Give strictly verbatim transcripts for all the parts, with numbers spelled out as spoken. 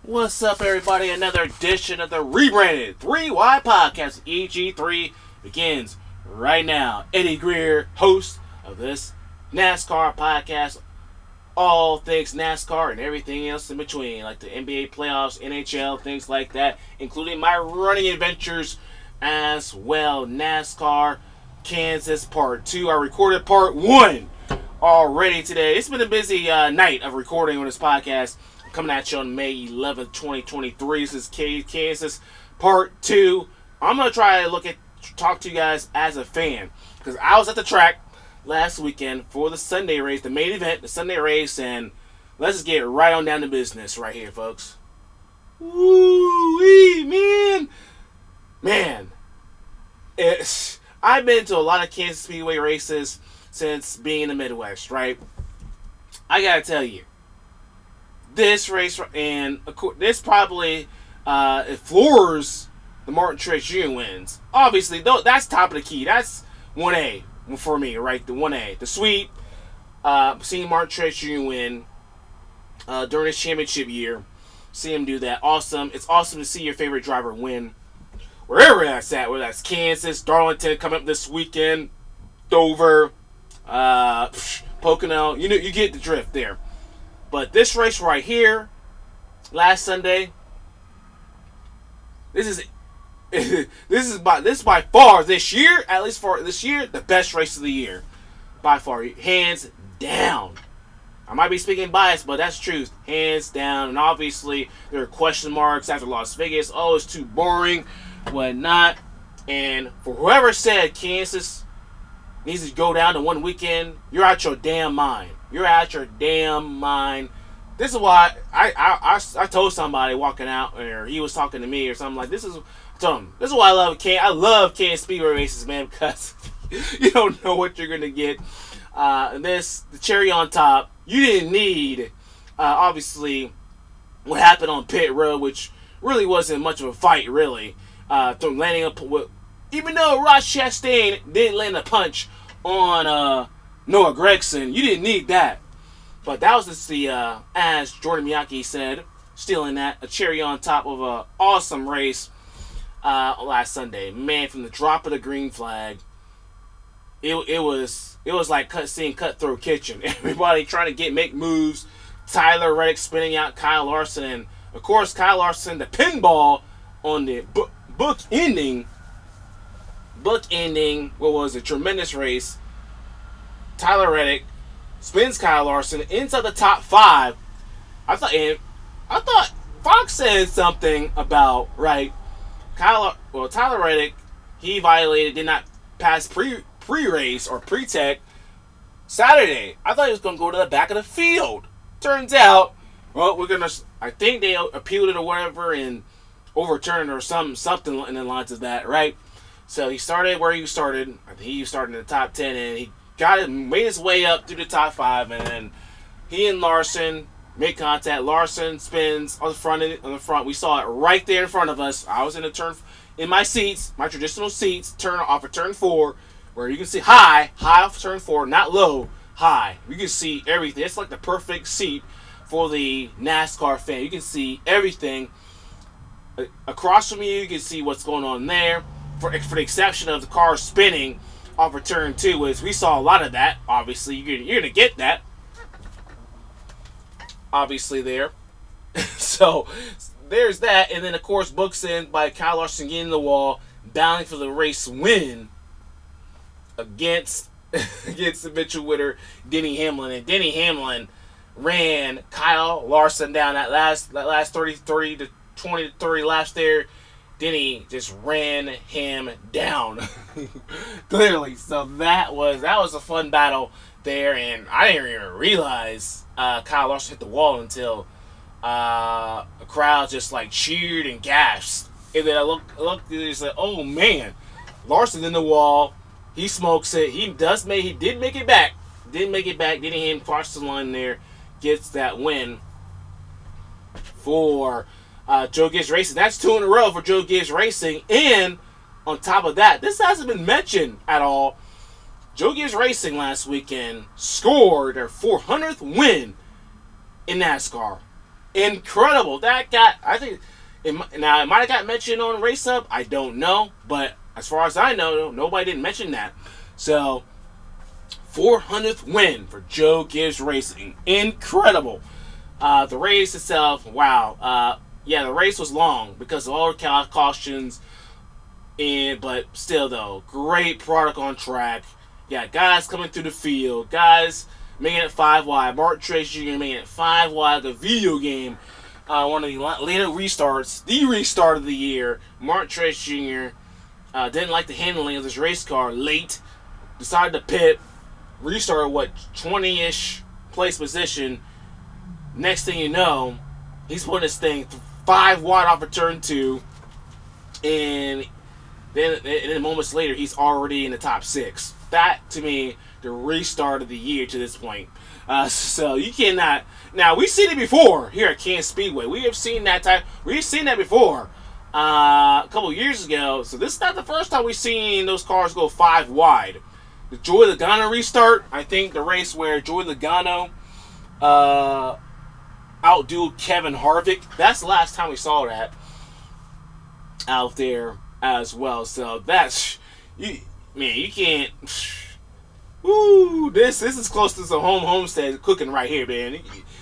What's up, everybody? Another edition of the rebranded three Y Podcast. E G three begins right now. Eddie Greer, host of this NASCAR podcast. All things NASCAR and everything else in between, like the N B A playoffs, N H L, things like that, including my running adventures as well. NASCAR Kansas Part two. I recorded Part one already today. It's been a busy uh, night of recording on this podcast. Coming at you on May eleventh, twenty twenty-three. This is Kansas Part two. I'm going to try to look at, talk to you guys as a fan. Because I was at the track last weekend for the Sunday race, the main event, the Sunday race, and let's just get right on down to business right here, folks. Woo-wee, man. Man. It's, I've been to a lot of Kansas Speedway races since being in the Midwest, right? I got to tell you. This race, and this probably uh, it floors the Martin Truex Junior wins. Obviously, though, that's top of the key. That's one A for me, right? The one A. The sweep, uh, seeing Martin Truex Junior win uh, during his championship year. See him do that. Awesome. It's awesome to see your favorite driver win. Wherever that's at, whether that's Kansas, Darlington coming up this weekend, Dover, uh, Pocono. You know, you get the drift there. But this race right here, last Sunday, this is this is by this is by far this year, at least for this year, the best race of the year, by far, hands down. I might be speaking bias, but that's the truth, hands down. And obviously, there are question marks after Las Vegas. Oh, it's too boring, whatnot. And for whoever said Kansas needs to go down to one weekend, you're out your damn mind. You're out your damn mind. This is why I I, I, I told somebody walking out, or he was talking to me or something like this is. I told him, this is why I love K. I love Kansas Speedway races, man, because you don't know what you're gonna get. Uh, and this the cherry on top. You didn't need uh, obviously what happened on pit road, which really wasn't much of a fight, really. Uh, from landing up with, even though Ross Chastain didn't land a punch on uh, Noah Gragson, you didn't need that. But that was just the, uh, as Jordan Miyake said, stealing that, a cherry on top of an awesome race uh, last Sunday. Man, from the drop of the green flag, it it was it was like cut, seeing Cutthroat Kitchen. Everybody trying to get make moves. Tyler Reddick spinning out Kyle Larson, and of course Kyle Larson, the pinball on the book, book ending, book ending. What was a tremendous race. Tyler Reddick spins Kyle Larson inside the top five. I thought, and I thought Fox said something about right. Kyle, well, Tyler Reddick, he violated, did not pass pre pre race or pre tech Saturday. I thought he was going to go to the back of the field. Turns out, well, we're gonna. I think they appealed it or whatever and overturned it or some something in the lines of that, right? So he started where he started. I think he started in the top ten, and he got it, made his way up through the top five, and then he and Larson make contact. Larson spins on the front. On the front, we saw it right there in front of us. I was in the turn, in my seats, my traditional seats, turn off of turn four, where you can see high, high off turn four, not low, high. You can see everything. It's like the perfect seat for the NASCAR fan. You can see everything across from you. You can see what's going on there. For for the exception of the car spinning off of turn two, is we saw a lot of that. Obviously, you're, you're going to get that. Obviously, there. So, there's that. And then, of course, books in by Kyle Larson getting the wall, battling for the race win against, against the Mitchell Witter, Denny Hamlin. And Denny Hamlin ran Kyle Larson down that last that last thirty, thirty to twenty to thirty laps there. Denny just ran him down. Clearly. So that was that was a fun battle there, and I didn't even realize uh, Kyle Larson hit the wall until uh, a crowd just like cheered and gasped. And then I looked, looked and said, "Oh man, Larson in the wall. He smokes it. He does make. He did make it back. Did make it back. Denny Hamlin crosses the line there, gets that win for." Uh, Joe Gibbs Racing. That's two in a row for Joe Gibbs Racing. And on top of that, this hasn't been mentioned at all. Joe Gibbs Racing last weekend scored their four hundredth win in NASCAR. Incredible. That got, I think, it, now it might have got mentioned on Race Up. I don't know. But as far as I know, nobody didn't mention that. So, four hundredth win for Joe Gibbs Racing. Incredible. Uh, the race itself, wow. Uh, yeah, the race was long because of all the cautions. And, but still, though, great product on track. Yeah, guys coming through the field. Guys making it five wide. Martin Truex Junior making it five wide. The video game. Uh, one of the later restarts. The restart of the year. Martin Truex Junior Uh, didn't like the handling of this race car late. Decided to pit. Restarted, what, twenty-ish place position. Next thing you know, he's putting this thing five wide off of turn two. And then, and then moments later, he's already in the top six. That, to me, the restart of the year to this point. Uh, so you cannot. Now, we've seen it before here at Kansas Speedway. We have seen that type. We've seen that before uh, a couple of years ago. So this is not the first time we've seen those cars go five wide. The Joey Logano restart, I think the race where Joey Logano uh, outdueled Kevin Harvick. That's the last time we saw that out there as well. So that's, you, man, you can't. Woo, this this is close to some home homestead cooking right here, man.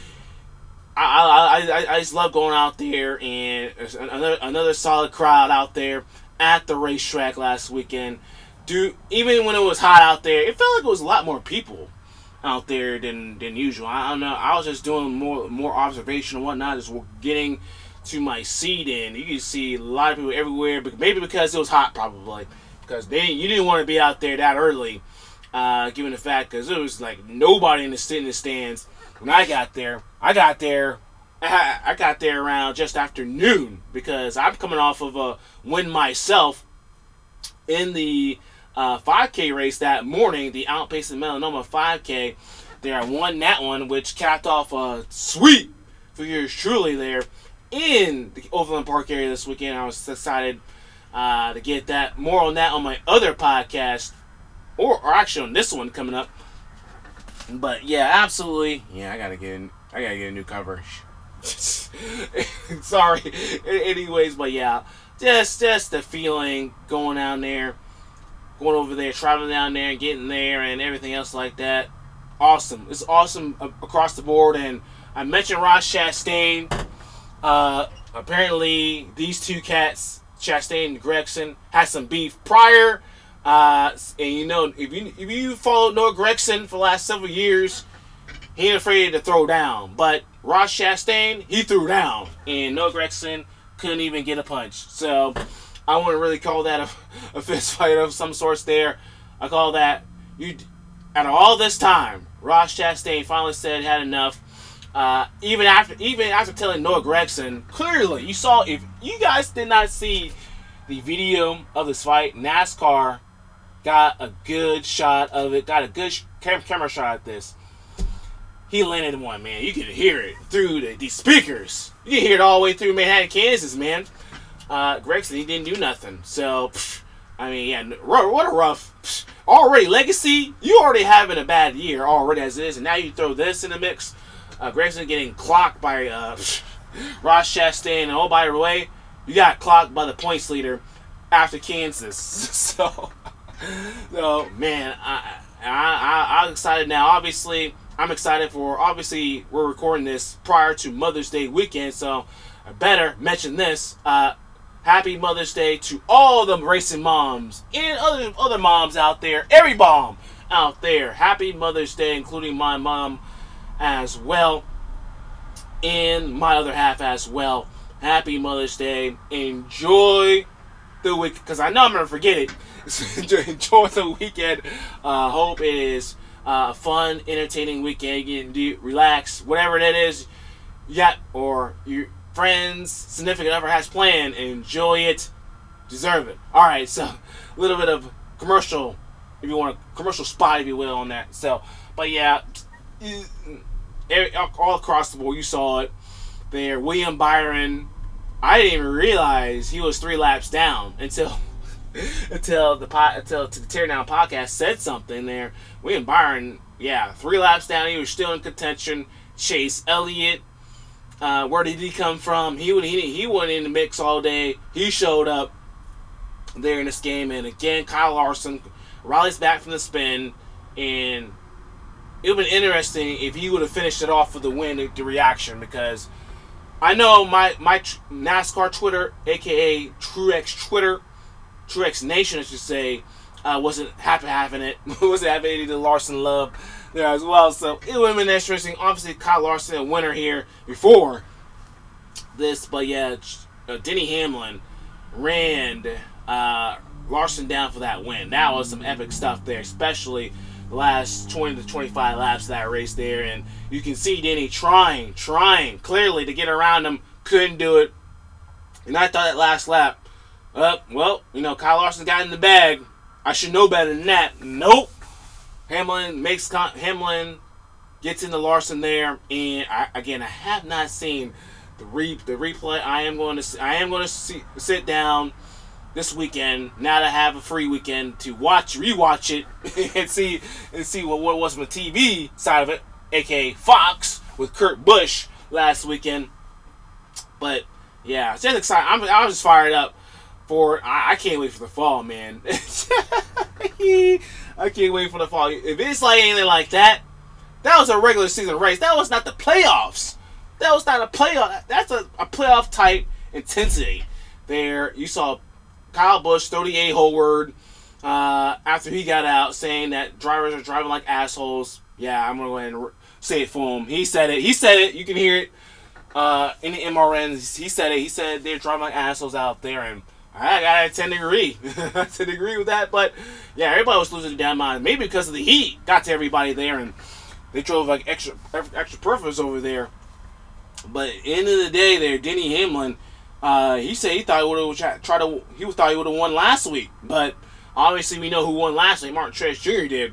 I I, I, I just love going out there, and another another solid crowd out there at the racetrack last weekend. Dude, even when it was hot out there, it felt like it was a lot more people out there than than usual. I don't know. I was just doing more more observation and whatnot, just getting to my seat, and you can see a lot of people everywhere. But maybe because it was hot, probably because they you didn't want to be out there that early. Uh, given the fact, because there was like nobody in the in the stands when I got there. I got there, I, I got there around just after noon because I'm coming off of a win myself in the uh, five K race that morning, the Outpacing Melanoma five K. There, I won that one, which capped off a sweep for yours truly there in the Overland Park area this weekend. I was excited uh, to get that. More on that on my other podcast. Or, or actually on this one coming up. But yeah, absolutely. Yeah, I gotta get in, I gotta get a new cover. Sorry. Anyways, but yeah, just just the feeling going down there, going over there, traveling down there, getting there, and everything else like that. Awesome. It's awesome across the board. And I mentioned Ross Chastain. Uh, apparently, these two cats, Chastain and Gragson, had some beef prior. Uh, and you know, if you if you followed Noah Gragson for the last several years, he ain't afraid to throw down. But Ross Chastain, he threw down, and Noah Gragson couldn't even get a punch. So I wouldn't really call that a, a fist fight of some sorts. There, I call that you. Out of all this time, Ross Chastain finally said had enough. Uh, even after even after telling Noah Gragson, clearly you saw, if you guys did not see the video of this fight, NASCAR got a good shot of it, got a good cam- camera shot at this. He landed one, man. You could hear it through the, the speakers. You can hear it all the way through Manhattan, Kansas, man. Uh, Gragson, he didn't do nothing. So, pff, I mean, yeah, what a rough. Pff, already, Legacy, you already having a bad year already as it is, and now you throw this in the mix. Uh, Gragson getting clocked by uh, Ross Chastain, and oh, by the way, you got clocked by the points leader after Kansas. so, so man, I, I, I, I'm excited now. Obviously, I'm excited for, obviously, we're recording this prior to Mother's Day weekend, so I better mention this. Uh, happy Mother's Day to all the racing moms and other, other moms out there. Every mom out there. Happy Mother's Day, including my mom as well. And my other half as well. Happy Mother's Day. Enjoy the week, because I know I'm going to forget it. Enjoy the weekend. Uh, hope it is uh, a fun, entertaining weekend. You can do, relax, whatever that is you got, or your friends, significant other has planned. Enjoy it. Deserve it. Alright, so a little bit of commercial, if you want a commercial spot, if you will, on that. So, but yeah, all across the board, you saw it there. William Byron, I didn't even realize he was three laps down until until the until the Teardown podcast said something there. William Byron, yeah, three laps down, he was still in contention. Chase Elliott, Uh, where did he come from? He would he he wasn't in the mix all day. He showed up there in this game, and again, Kyle Larson rallies back from the spin, and it would have been interesting if he would have finished it off with the win, the reaction, because I know my my NASCAR Twitter, aka Truex Twitter, Truex Nation, I should say, uh, wasn't happy having it, wasn't having any of the Larson love there as well. So it would have been interesting. Obviously, Kyle Larson a winner here before this, but yeah, uh, Denny Hamlin ran uh, Larson down for that win. That was some epic stuff there, especially the last twenty to twenty-five laps of that race there, and you can see Denny trying, trying clearly to get around him, couldn't do it. And I thought that last lap, uh, well, you know, Kyle Larson got in the bag. I should know better than that. Nope. Hamlin makes con- Hamlin gets into Larson there, and I, again, I have not seen the re the replay. I am going to I am going to see, sit down this weekend, now that I have a free weekend, to watch rewatch it and see and see what, what was my T V side of it, aka Fox with Kurt Busch last weekend. But yeah, it's just exciting. I'm I'm just fired up for. I, I can't wait for the fall, man. I can't wait for the fall. If it's like anything like that, that was a regular season race. That was not the playoffs. That was not a playoff. That's a, a playoff type intensity. There, you saw Kyle Busch throw the a-hole word uh, after he got out, saying that drivers are driving like assholes. Yeah, I'm gonna go ahead and say it for him. He said it. He said it. You can hear it uh, in the M R Ns. He said it. He said they're driving like assholes out there, and I gotta tend to agree. I tend to agree with that. But yeah, everybody was losing their damn mind. Maybe because of the heat got to everybody there, and they drove like extra extra perfect over there. But at the end of the day, there, Denny Hamlin, uh, he said he thought he would have tried to. He thought he would have won last week, but obviously we know who won last week. Martin Truex Junior did.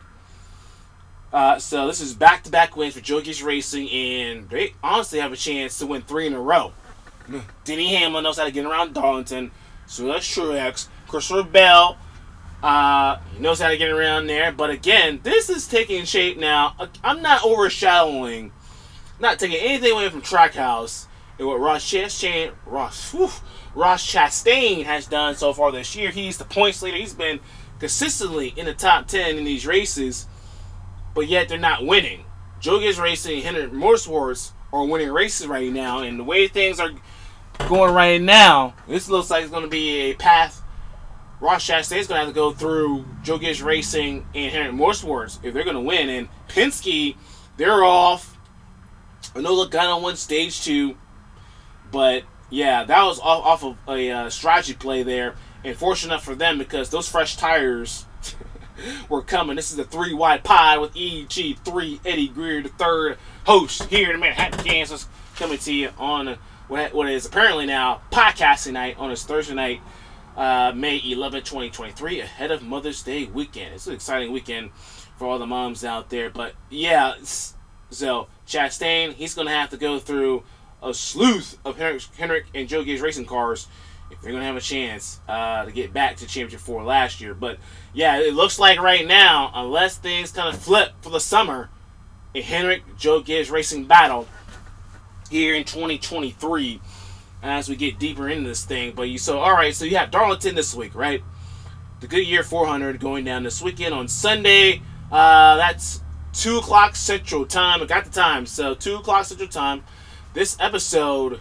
Uh, so this is back-to-back wins for Joe Gibbs Racing, and they honestly have a chance to win three in a row. Denny Hamlin knows how to get around Darlington. So that's Truex. Christopher Bell, uh, he knows how to get around there. But again, this is taking shape now. I'm not overshadowing, not taking anything away from Trackhouse and what Ross Chastain, Ross, whew, Ross Chastain has done so far this year. He's the points leader. He's been consistently in the top ten in these races, but yet they're not winning. Joe Gibbs Racing and Hendrick Motorsports are winning races right now, and the way things are going right now, this looks like it's going to be a path Ross Chastain is going to have to go through Joe Gibbs Racing and Hendrick Motorsports if they're going to win. And Penske, they're off. I know Logano won stage two, but yeah, that was off, off of a uh, strategy play there. And fortunate enough for them, because those fresh tires were coming. This is a three-wide pod with E G three, Eddie Greer, the third host here in Manhattan, Kansas, coming to you on what what is apparently now podcasting night on this Thursday night, uh, May eleventh, twenty twenty-three, ahead of Mother's Day weekend. It's an exciting weekend for all the moms out there. But yeah, so Chastain, he's going to have to go through a sleuth of Hendrick, Hendrick and Joe Gibbs racing cars if they're going to have a chance uh, to get back to Championship four last year. But yeah, it looks like right now, unless things kind of flip for the summer, a Hendrick Joe Gibbs racing battle here in twenty twenty-three as we get deeper into this thing. But you so all right, so you have Darlington this week, right? The Goodyear four hundred going down this weekend on Sunday. Uh, that's two o'clock Central Time. I got the time, so two o'clock Central Time. This episode,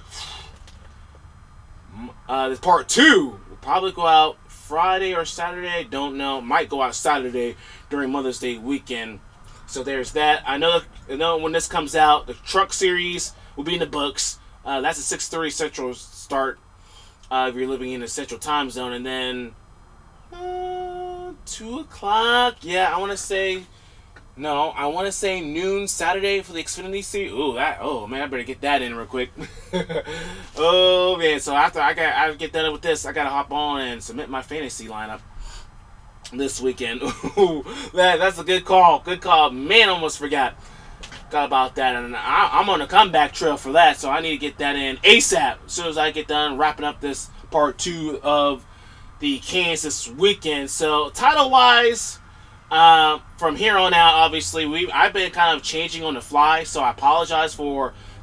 uh, this part two, will probably go out Friday or Saturday. Don't know. Might go out Saturday during Mother's Day weekend. So there's that. I know. I know when this comes out, the Truck Series will be in the books. Uh, that's a six thirty Central start uh, if you're living in the Central Time Zone. And then uh, two o'clock. Yeah, I want to say no. I want to say noon Saturday for the Xfinity Series. Ooh, that. Oh man, I better get that in real quick. Oh man. So after I got, I get done with this, I gotta hop on and submit my fantasy lineup this weekend. Ooh, that that's a good call. Good call. Man, almost forgot. Got about that, and I, I'm on a comeback trail for that, so I need to get that in ASAP as soon as I get done wrapping up this part two of the Kansas weekend. So title wise, uh, from here on out, obviously we I've been kind of changing on the fly, so I apologize for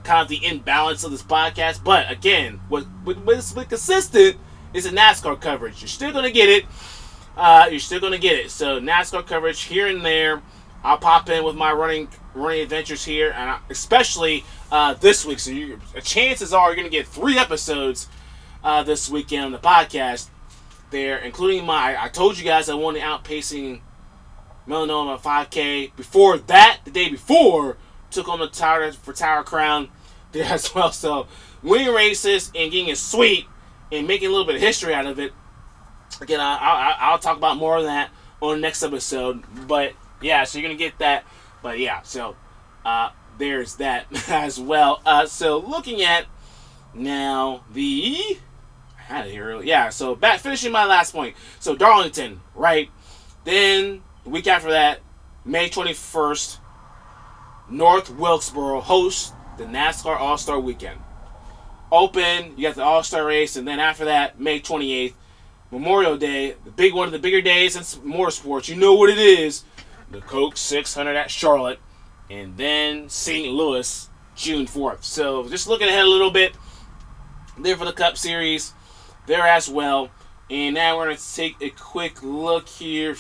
kind of the imbalance of this podcast. But again, what what, what's consistent is the NASCAR coverage. You're still gonna get it. Uh, you're still gonna get it. So NASCAR coverage here and there. I'll pop in with my running running adventures here, and I, especially uh, this week. So you, chances are you're gonna get three episodes uh, this weekend on the podcast. There, including my. I told you guys I won the outpacing Melanoma five K. Before that, the day before, took on the Tower for Tower Crown there as well. So winning races and getting it sweet and making a little bit of history out of it. Again, I, I, I'll talk about more of that on the next episode. But yeah, so you're gonna get that. But yeah, so uh, there's that as well. Uh, so looking at now the. I had it here earlier. Yeah, so back finishing my last point. So Darlington, right? Then the week after that, May twenty-first, North Wilkesboro hosts the NASCAR All-Star Weekend. Open, you got the All-Star race, and then after that, May twenty-eighth, Memorial Day, the big one of the bigger days in motorsports. You know what it is. The Coke six hundred at Charlotte, and then Saint Louis, June fourth. So just looking ahead a little bit, there for the Cup Series, there as well. And now we're going to take a quick look here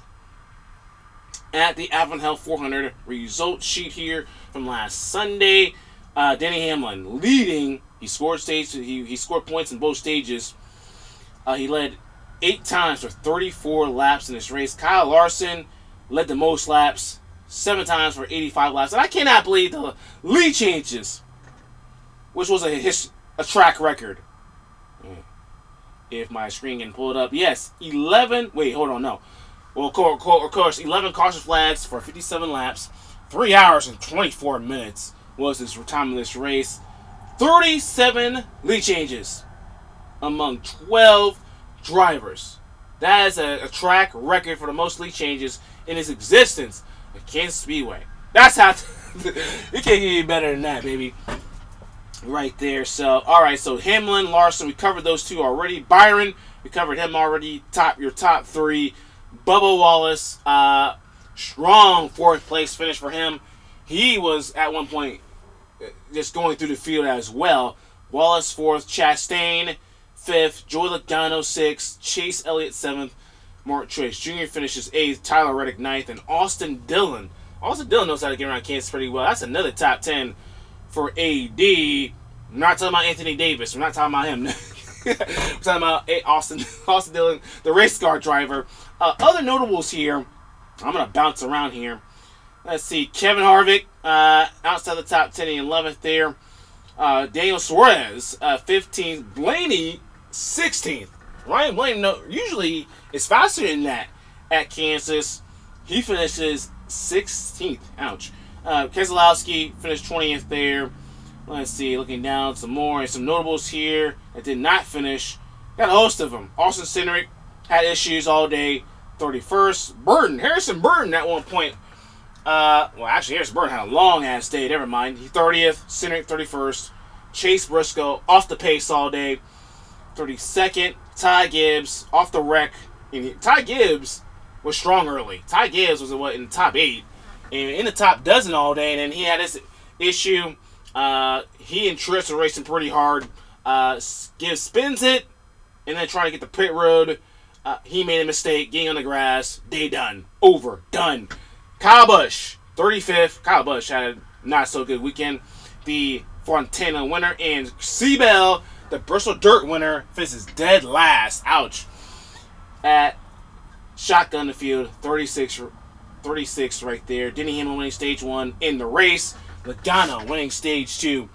at the Avondale four hundred result sheet here from last Sunday. Uh, Denny Hamlin leading. He scored stage. He, he scored points in both stages. Uh, he led eight times for thirty-four laps in this race. Kyle Larson led the most laps, seven times for eighty-five laps. And I cannot believe the lead changes, which was a his, a track record. If my screen can pull it up, yes, eleven. Wait, hold on, no. Well, of course, eleven caution flags for fifty-seven laps, three hours and twenty-four minutes was this time of this race. thirty-seven lead changes among twelve drivers. That is a, a track record for the most lead changes in its existence at Kansas Speedway. That's how you can't get any better than that, baby. Right there. So, all right. So Hamlin, Larson, we covered those two already. Byron, we covered him already. Top your top three. Bubba Wallace, uh, strong fourth place finish for him. He was at one point just going through the field as well. Wallace fourth, Chastain fifth, Joey Logano sixth, Chase Elliott seventh, Mark Truex Junior finishes eighth, Tyler Reddick ninth, and Austin Dillon. Austin Dillon knows how to get around Kansas pretty well. That's another top ten for A D. We're not talking about Anthony Davis. We're not talking about him. We're talking about Austin, Austin Dillon, the race car driver. Uh, other notables here. I'm going to bounce around here. Let's see. Kevin Harvick, uh, outside the top ten and eleventh there. Uh, Daniel Suarez, uh, fifteenth. Blaney, sixteenth. Ryan Blaney no, usually is faster than that at Kansas. He finishes sixteenth. Ouch. Uh, Keselowski finished twentieth there. Let's see, looking down some more. Some notables here that did not finish. Got a host of them. Austin Cindric had issues all day. thirty-first. Burton, Harrison Burton at one point. Uh, well, actually, Harrison Burton had a long-ass day. Never mind. He thirtieth. Cindric thirty-first. Chase Briscoe off the pace all day. thirty-second. Ty Gibbs off the wreck. And Ty Gibbs was strong early. Ty Gibbs was what, in the top eight. And in the top dozen all day, and then he had this issue. Uh, he and Truex are racing pretty hard. Uh, Gibbs spins it, and then trying to get the pit road. Uh, he made a mistake, getting on the grass. Day done. Over. Done. Kyle Busch, thirty-fifth. Kyle Busch had a not so good weekend. The Fontana winner, and Seabell, the Bristol Dirt winner, finishes dead last. Ouch. At shotgun the field, thirty-six. thirty-six right there. Denny Hamlin winning stage one in the race. Logano winning stage two.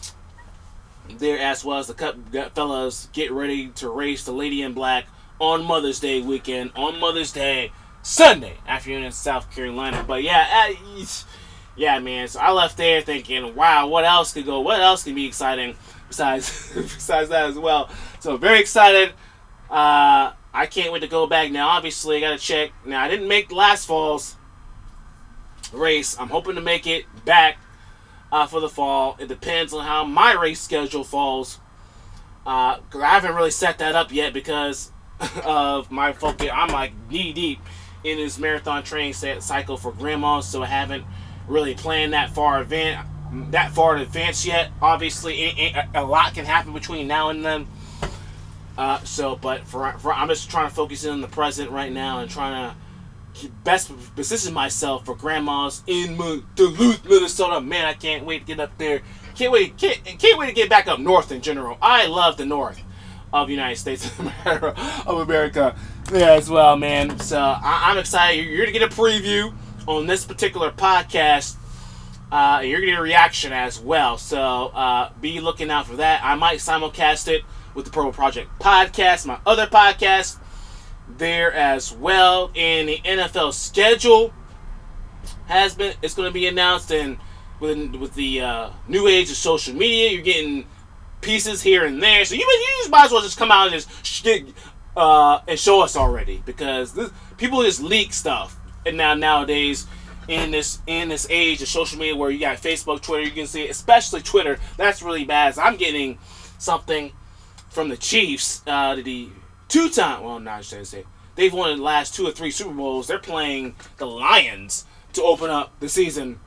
There as well as the Cup fellas get ready to race the Lady in Black on Mother's Day weekend. On Mother's Day, Sunday afternoon in South Carolina. But yeah, uh, yeah, man. So I left there thinking, wow, what else could go? What else can be exciting besides besides that as well? So very excited. Uh, I can't wait to go back now. Obviously, I got to check. Now, I didn't make last fall's race. I'm hoping to make it back uh, for the fall. It depends on how my race schedule falls. Because uh, I haven't really set that up yet because of my focus. I'm like knee deep in this marathon training set cycle for grandma, so I haven't really planned that far event. that far in advance yet. Obviously, a, a, a lot can happen between now and then. Uh, so, but for, for I'm just trying to focus in on the present right now and trying to best position myself for grandmas in Duluth, Minnesota. Man, I can't wait to get up there. Can't wait, can't, can't wait to get back up north in general. I love the north of the United States of America, of America. Yeah, as well, man. So I, I'm excited. You're, you're gonna get a preview on this particular podcast. Uh, you're gonna get a reaction as well. So uh, be looking out for that. I might simulcast it with the Purple Project podcast, my other podcast there as well. And the N F L schedule has been, it's going to be announced, and with, with the uh, new age of social media, you're getting pieces here and there. So you, you just might as well just come out and just get, uh, and show us already, because this, people just leak stuff. And now nowadays, in this in this age of social media, where you got Facebook, Twitter, you can see, especially Twitter, that's really bad. So I'm getting something from the Chiefs, uh, the two-time, well, not I should say, they've won the last two or three Super Bowls. They're playing the Lions to open up the season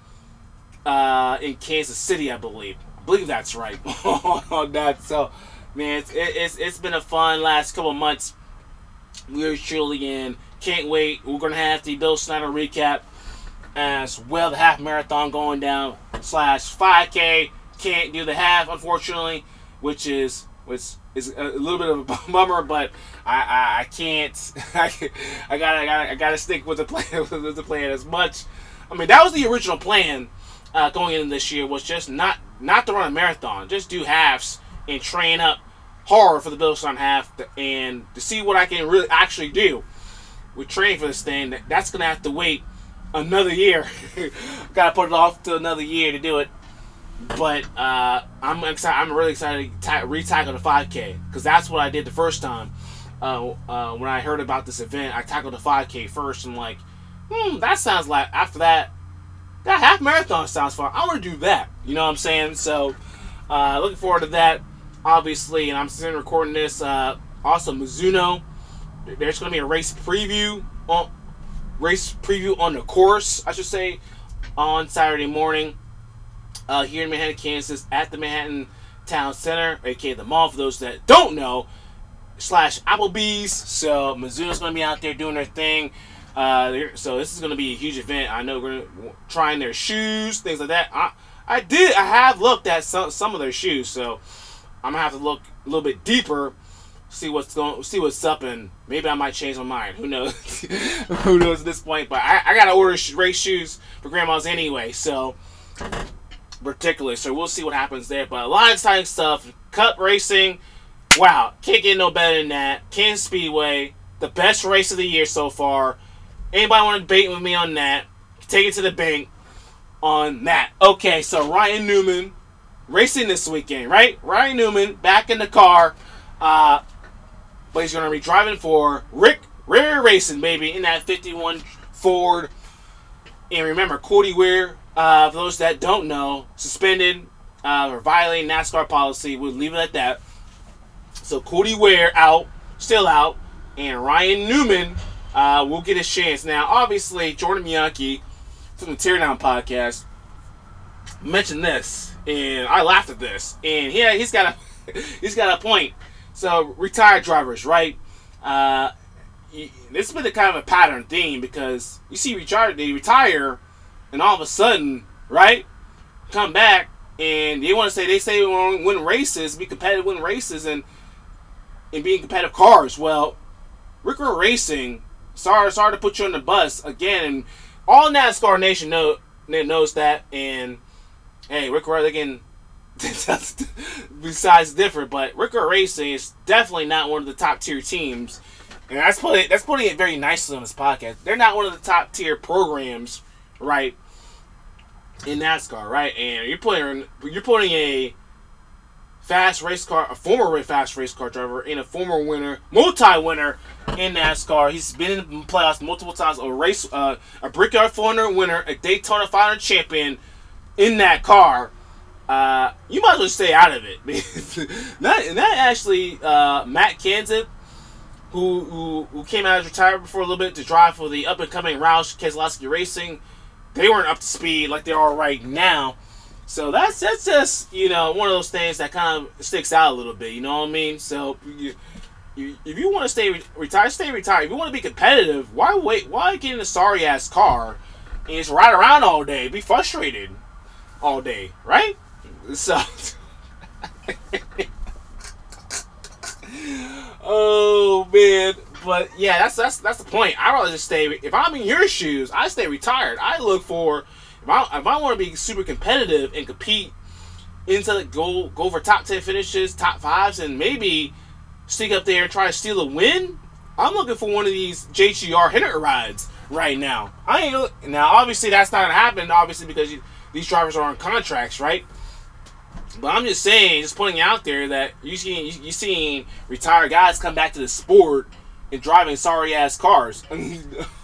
uh, in Kansas City, I believe. I believe that's right on that. So, man, it's, it's it's been a fun last couple of months. We're truly in. Can't wait. We're going to have the Bill Snyder recap as well. The half marathon going down slash five K. Can't do the half, unfortunately, which is which is a little bit of a bummer, but I I, I can't. I, I gotta I gotta I gotta stick with the plan with the plan as much. I mean, that was the original plan uh, going into this year, was just not not to run a marathon, just do halves and train up hard for the Bill Snyder half, to, and to see what I can really actually do with training for this thing. That's gonna have to wait another year. Gotta put it off to another year to do it. But uh, I'm excited. I'm really excited to ta- re-tackle the five K, because that's what I did the first time. Uh, uh, when I heard about this event, I tackled the five K first, and like, hmm, that sounds like, after that, that half marathon sounds fun. I want to do that. You know what I'm saying? So, uh, looking forward to that, obviously. And I'm sitting recording this. Uh, also, Mizuno, there's going to be a race preview on race preview on the course, I should say, on Saturday morning. Uh, here in Manhattan, Kansas, at the Manhattan Town Center, aka the mall, for those that don't know, slash Applebee's. So Mizuno's going to be out there doing their thing. Uh, so this is going to be a huge event. I know we're gonna, trying their shoes, things like that. I, I did, I have looked at some some of their shoes, so I'm gonna have to look a little bit deeper, see what's going, see what's up, and maybe I might change my mind. Who knows? Who knows at this point? But I, I gotta order race shoes for grandmas anyway, so. Particularly, so we'll see what happens there. But a lot of exciting stuff. Cup racing, wow, can't get no better than that. Kansas Speedway, the best race of the year so far. Anybody want to debate with me on that? Take it to the bank on that. Okay, so Ryan Newman racing this weekend, right? Ryan Newman back in the car, uh, but he's going to be driving for Rick Rare Racing, baby, in that fifty-one Ford. And remember, Cody Ware, Uh, for those that don't know, suspended uh, for violating NASCAR policy. We'll leave it at that. So Cody Ware out, still out, and Ryan Newman uh, will get his chance. Now, obviously, Jordan Bianchi from the Teardown podcast mentioned this, and I laughed at this. And yeah, he's got a he's got a point. So retired drivers, right? Uh, this has been a kind of a pattern theme, because you see, retired they retire. And all of a sudden, right, come back, and they want to say, they say we want to win races, be competitive, win races, and and be in competitive cars. Well, Rick Rare Racing, sorry, sorry to put you on the bus again, and all NASCAR Nation know, knows that. And hey, Rick Rare, they can, besides different, but Rick Rare Racing is definitely not one of the top tier teams, and that's putting that's putting it very nicely on this podcast. They're not one of the top tier programs, right, in NASCAR, right? And you're putting you're putting a fast race car, a former fast race car driver, and a former winner, multi-winner in NASCAR. He's been in the playoffs multiple times. A race, uh, a Brickyard four hundred winner, a Daytona five hundred champion in that car. Uh, you might as well stay out of it. that, and that actually, uh, Matt Kenseth, who, who who came out of retirement for a little bit to drive for the up and coming Roush Keselowski Racing. They weren't up to speed like they are right now. So that's that's just you know one of those things that kind of sticks out a little bit. You know what I mean? So you, you, if you want to stay re- retired, stay retired. If you want to be competitive, why wait? Why get in a sorry ass car and just ride around all day? Be frustrated all day, right? So. Oh man, but yeah, that's that's that's the point. I rather just stay. If I'm in your shoes, I stay retired. I look for if I if I want to be super competitive and compete into the, go go for top ten finishes, top fives, and maybe stick up there and try to steal a win. I'm looking for one of these J G R Hendrick rides right now. I ain't look, now obviously that's not gonna happen. Obviously because you, these drivers are on contracts, right? But I'm just saying, just putting out there that you see you, you seeing retired guys come back to the sport and driving sorry ass cars. I mean,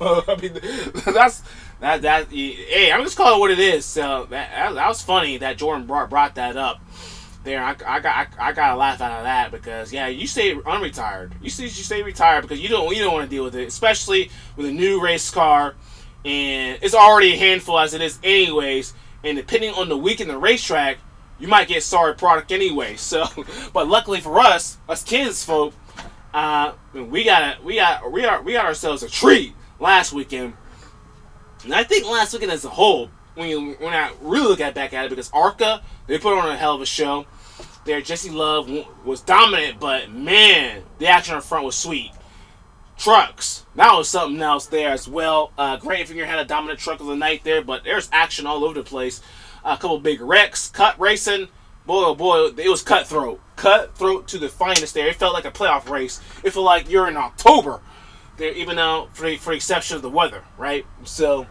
that's that that. Hey, I'm just calling it what it is. So that, that was funny that Jordan brought brought that up. There, I, I got I, I got a laugh out of that because yeah, you stay unretired. You see, you stay retired because you don't you don't want to deal with it, especially with a new race car, and it's already a handful as it is anyways. And depending on the week in the racetrack, you might get sorry product anyway. So, but luckily for us, us Kansas folk, uh, we got we got we got we got ourselves a treat last weekend, and I think last weekend as a whole, when you when I really look at back at it, because ARCA they put on a hell of a show. There, Jesse Love was dominant, but man, the action up front was sweet. Trucks, that was something else there as well. Uh, Grant Finger had a dominant truck of the night there, but there's action all over the place. A couple big wrecks, cut racing. Boy, oh boy, it was cutthroat. Cutthroat to the finest there. It felt like a playoff race. It felt like you're in October there, even though, for the, for the exception of the weather, right? So,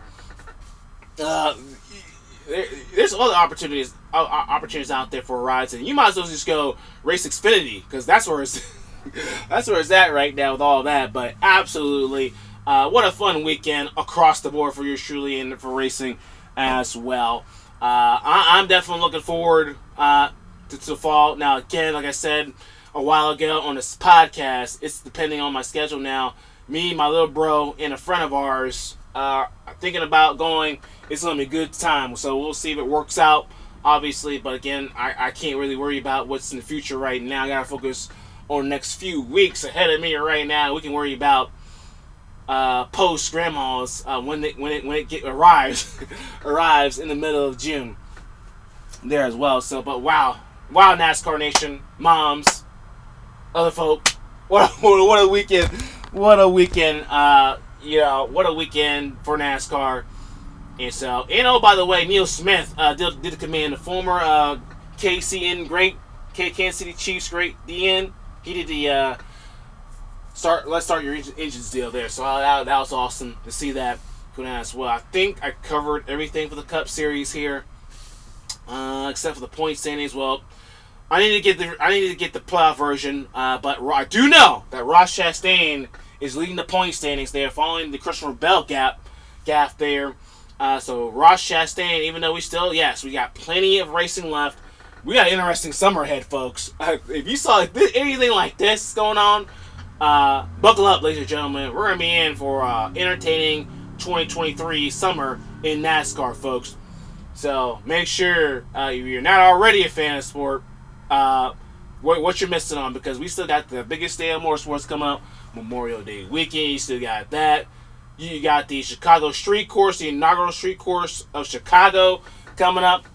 uh, there, there's other opportunities uh, opportunities out there for rides, and you might as well just go race Xfinity, because that's where it's that's where it's at right now with all that. But absolutely, uh, what a fun weekend across the board for you truly and for racing as well. Uh, I, I'm definitely looking forward uh, to, to the fall. Now, again, like I said a while ago on this podcast, it's depending on my schedule now. Me, my little bro, and a friend of ours uh, are thinking about going. It's going to be a good time. So we'll see if it works out, obviously. But again, I, I can't really worry about what's in the future right now. I got to focus on the next few weeks ahead of me right now. We can worry about Uh, post grandma's uh, when it when it when it get, arrives arrives in the middle of June there as well. So, but wow, wow, NASCAR Nation, moms, other folk, what a, what a weekend, what a weekend, uh, you know, what a weekend for NASCAR. And so, and oh, by the way, Neil Smith uh, did, did the command, the former uh, K C N great, K Kansas City Chiefs great D N. He did the uh, Start. Let's start your engines deal there. So uh, that, that was awesome to see that go down as well. I think I covered everything for the Cup Series here, uh, except for the point standings. Well, I need to get the I need to get the playoff version, uh, but I do know that Ross Chastain is leading the point standings there, following the Christopher Bell gap gap there. Uh, so Ross Chastain, even though we still yes we got plenty of racing left, we got an interesting summer ahead, folks. Uh, if you saw anything like this going on. Uh, buckle up, ladies and gentlemen. We're going to be in for uh, entertaining twenty twenty-three summer in NASCAR, folks. So make sure uh, if you're not already a fan of sport, uh, what, what you're missing on, because we still got the biggest day of motorsports coming up, Memorial Day weekend. You still got that. You got the Chicago Street Course, the inaugural Street Course of Chicago coming up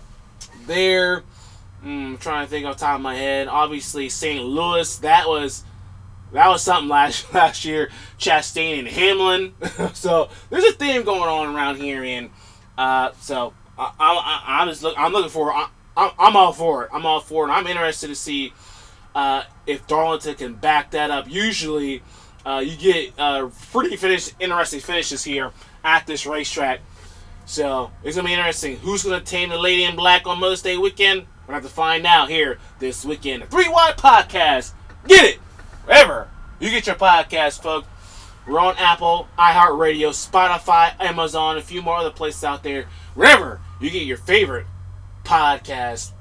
there. Mm, I'm trying to think off the top of my head. Obviously, Saint Louis. That was... That was something last last year, Chastain and Hamlin. So there's a theme going on around here, and uh, so I, I, I'm just look, I'm looking for I, I'm all for it. I'm all for it. I'm interested to see uh, if Darlington can back that up. Usually, uh, you get uh, pretty finish, interesting finishes here at this racetrack. So it's gonna be interesting. Who's gonna tame the Lady in Black on Mother's Day weekend? We're gonna have to find out here this weekend. The Three Wide Podcast. Get it. Wherever you get your podcast, folks. We're on Apple, iHeartRadio, Spotify, Amazon, a few more other places out there. Wherever you get your favorite podcast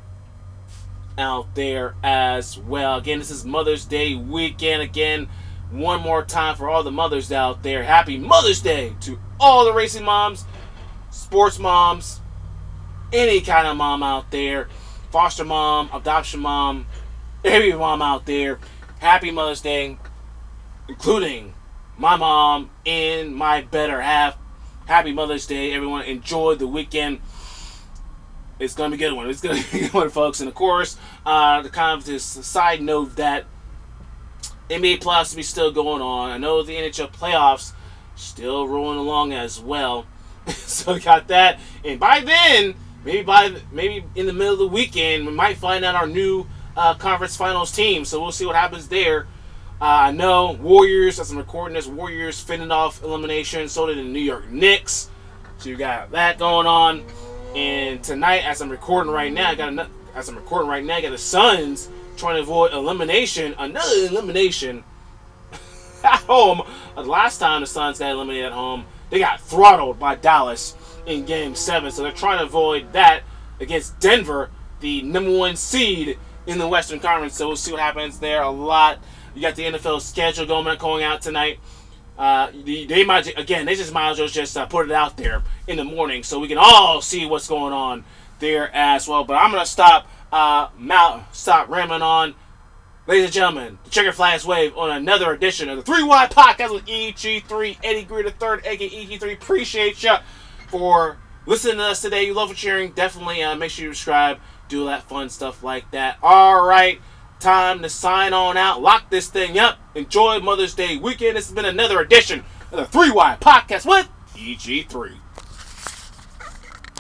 out there as well. Again, this is Mother's Day weekend. Again, one more time for all the mothers out there. Happy Mother's Day to all the racing moms, sports moms, any kind of mom out there, foster mom, adoption mom, every mom out there, happy Mother's Day, including my mom and my better half. Happy Mother's Day, everyone. Enjoy the weekend. It's going to be a good one. It's going to be a good one, folks. And, of course, uh, the kind of this side note that N B A playoffs will be still going on. I know the N H L playoffs still rolling along as well. So, got that. And by then, maybe by maybe in the middle of the weekend, we might find out our new uh, conference finals team. So, we'll see what happens there. Uh, I know Warriors, as I'm recording this, Warriors fending off elimination. So did the New York Knicks. So you got that going on. And tonight, as I'm recording right now, I got another, as I'm recording right now, I got the Suns trying to avoid elimination. Another elimination at home. Uh, last time the Suns got eliminated at home, they got throttled by Dallas in Game Seven. So they're trying to avoid that against Denver, the number one seed in the Western Conference. So we'll see what happens there. A lot. You got the N F L schedule going going out tonight. Uh, they, they might again. They just might as well just uh, put it out there in the morning so we can all see what's going on there as well. But I'm gonna stop. Uh, Mount, stop rambling on, ladies and gentlemen. The Checker Flags Wave on another edition of the three Y Podcast with E G three, Eddie Greer the third, aka E G three. Appreciate you for listening to us today. You love what you're hearing. Definitely uh, make sure you subscribe. Do that fun stuff like that. All right. Time to sign on out. Lock this thing up. Enjoy Mother's Day weekend. This has been another edition of the three Y Podcast with E G three.